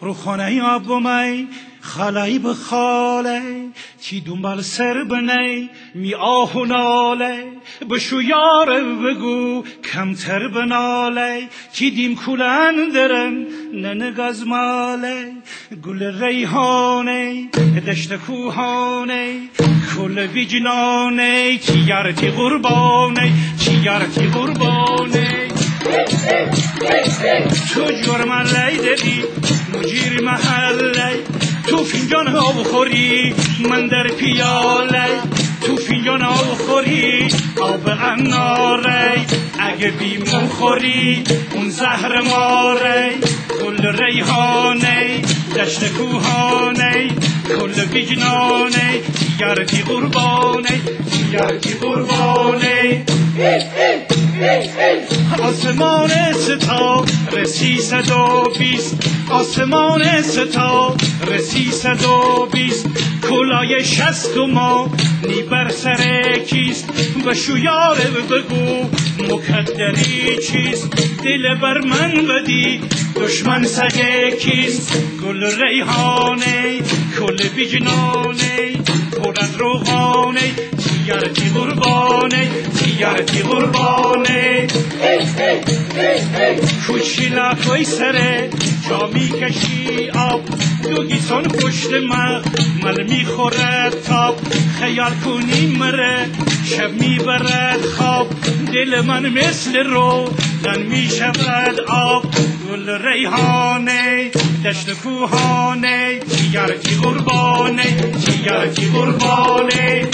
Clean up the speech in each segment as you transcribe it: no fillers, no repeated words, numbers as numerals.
روخانه آبومی خالای بخاله چی دنبال سر بنی می آه و ناله بشو یار بگو کمتر بناله چی دیم کولن درن ننگاز ماله گل ریحانه دشت کوهانه کل ویجنانه چی یارتی قربانه چی یارتی قربانه تو جرم لیدی مجیر محله تو فنجان ها بخوری من در پیاله تو فنجان ها بخوری آب اناره اگه بیمون خوری اون زهر ماره کل ریحانه دشت کوهانه کل ویجنانه یارتی قربانه یارتی قربانه آسمان ستا رسی 120 آسمان ستا رسی 120 کلای 60 ما نی بر سر کیست و شویاره بگو مکدری چیست دل بر من بدی دشمن سگه کیست گل ریحانه کل ویجنانه پر از روغانه یارتی قربانه یارتی قربانه کوچیلا کوی سره جا میکشی آب دو گیسون پشت مل میخورد تاب خیال کنی مره شب میبرد خواب دل من مثل روغن میشود آب گل ریحانه دشت کوهانه یارتی قربانه یارتی قربانه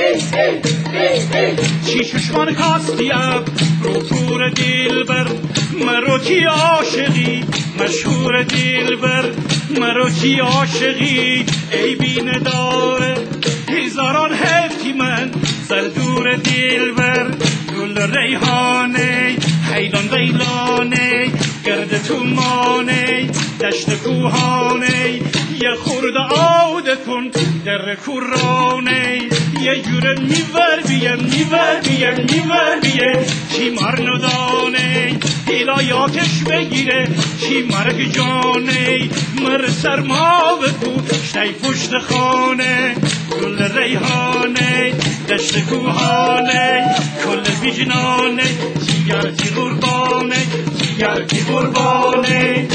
چی چشمان کاستیم رو پور دلبر مرو کی عاشقی مشهور دلبر مرو کی عاشقی ای بین داره هزاران هفتی من زلدور دلبر گل ریحانه حیلان ویلانه گرد تومانه دشت کوهانه یه خورده آوده کن در کورانه یه جوره میور بیم چی مر ندانه هلایاتش بگیره چی مرگ جانه مر سرما بگو شتی پشت خانه گل ریحانه دشت کوهانه کل ویجنانه یارتی قربانه یارتی قربانه